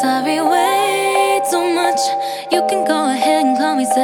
sorry way too much. You can go ahead and call me